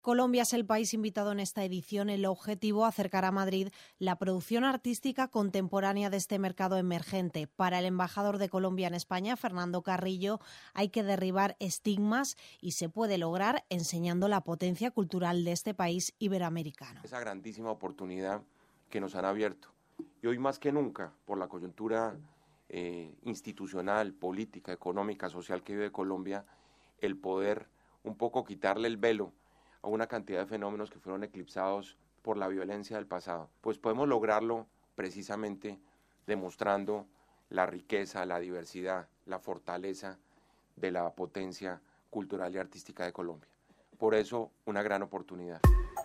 Colombia es el país invitado en esta edición. El objetivo, acercar a Madrid la producción artística contemporánea de este mercado emergente. Para el embajador de Colombia en España, Fernando Carrillo, hay que derribar estigmas y se puede lograr enseñando la potencia cultural de este país iberoamericano. Esa grandísima oportunidad que nos han abierto. Y hoy más que nunca, por la coyuntura institucional, política, económica, social que vive Colombia, el poder un poco quitarle el velo a una cantidad de fenómenos que fueron eclipsados por la violencia del pasado. Pues podemos lograrlo precisamente demostrando la riqueza, la diversidad, la fortaleza de la potencia cultural y artística de Colombia. Por eso, una gran oportunidad.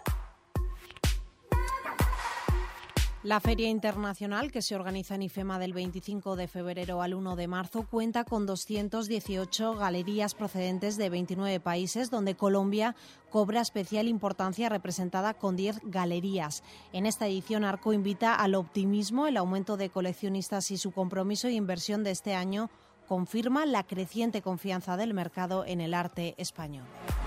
La Feria Internacional, que se organiza en IFEMA del 25 de febrero al 1 de marzo, cuenta con 218 galerías procedentes de 29 países, donde Colombia cobra especial importancia, representada con 10 galerías. En esta edición, Arco invita al optimismo. El aumento de coleccionistas y su compromiso e inversión de este año confirma la creciente confianza del mercado en el arte español.